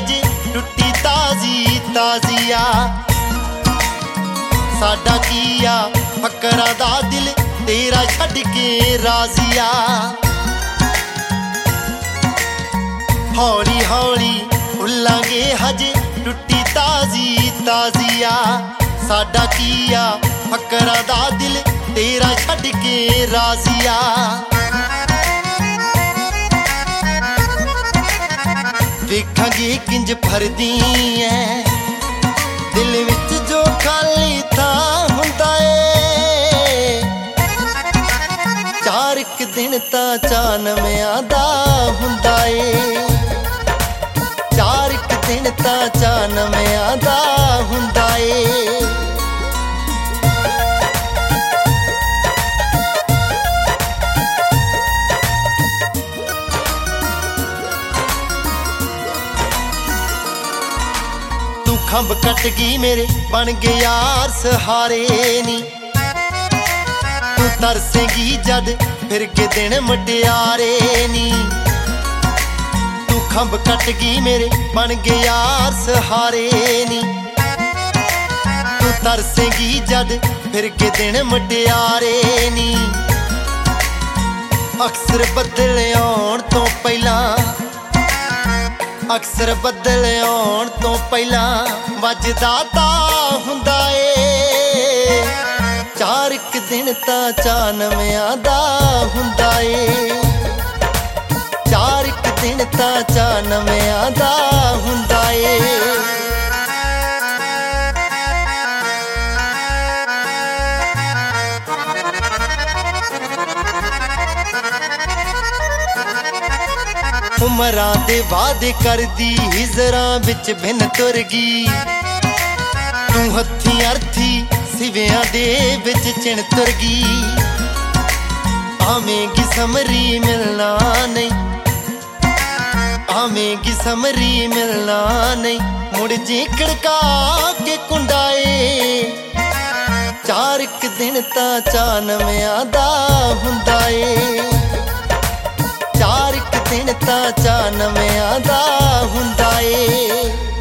हजे टुटी ताजी ताजिया साडा किया फकरा दा दिल तेरा छड़ के राजिया हौली हौली भुलांगे हजे टुटी ताजी ताजिया साडा किया फकरा दा दिल तेरा छड़ के राजिया देखांगे किंज भरदी है दिल विच जो खाली था हुंदा ए चार क दिन ता चानमियां दा हुंदा ए चार क दिन ता चानमियां दा हुंदा ए खंब कट गई मेरे बन गए यार सहारे नी तू तरसेगी जद फिर के दिन मुटियारे नी तू खंब कट गई मेरे बन गए यार सहारे नी तू तरसेगी जद फिर के दिन मुटियारे नी अक्सर बदल आउण तो पहला अक्सर बदल आउण तो पहला वजदा ता हुंदा ए चार क दिन ता चानमियां दा हुंदा ए चार क दिन ता चानमियां दा हुंदा ए उमरां दे वादे करदी हिजरां विच भिन तुर गई तू हत्थी अर्थी सिवियां दे विच चिण तुर गई आवेंगी समरी मिलना नहीं आवेंगी समरी मिलना नहीं मुड़ जी खड़का के कुंडाए चार क दिन ता चानमियां दा हुंदा ए चार क दिन ता चानमियां दा हुंदा ए